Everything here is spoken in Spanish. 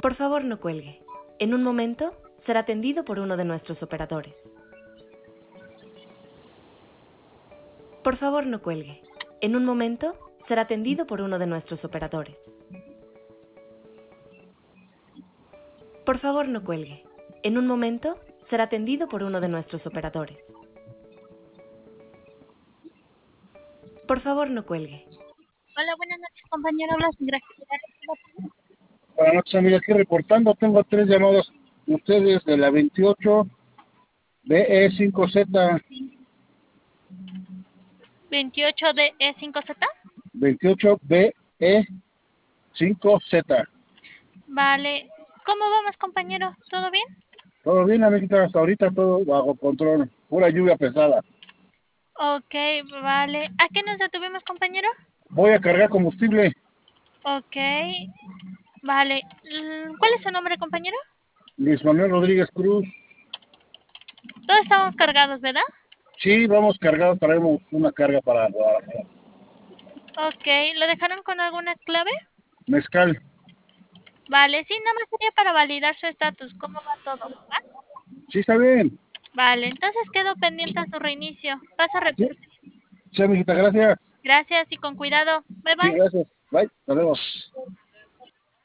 Por favor, no cuelgue. En un momento será atendido por uno de nuestros operadores. Por favor, no cuelgue. En un momento será atendido por uno de nuestros operadores. Por favor, no cuelgue. En un momento será atendido por uno de nuestros operadores. Por favor, no cuelgue. Hola, buenas noches, compañero. Habla sin gracia. Buenas noches, amiga. Aquí reportando, tengo 3 llamados de ustedes de la 28 BE5Z. 28 de E5Z. 28 BE5Z. Vale. ¿Cómo vamos, compañero? ¿Todo bien? Todo bien, amiguita, hasta ahorita todo bajo control. Pura lluvia pesada. Ok, vale. ¿A qué nos detuvimos, compañero? Voy a cargar combustible. Ok, vale. ¿Cuál es su nombre, compañero? Luis Manuel Rodríguez Cruz. Todos estamos cargados, ¿verdad? Sí, vamos cargados, traemos una carga para Guadalajara. Ok, ¿lo dejaron con alguna clave? Mezcal. Vale, sí, nada más sería para validar su estatus. ¿Cómo va todo? ¿Va? Sí, está bien. Vale, entonces quedo pendiente a su reinicio. Paso a Sí, reporte. sí, amiguita, gracias. Gracias y con cuidado. Bye Sí, bye. gracias. Bye, nos vemos.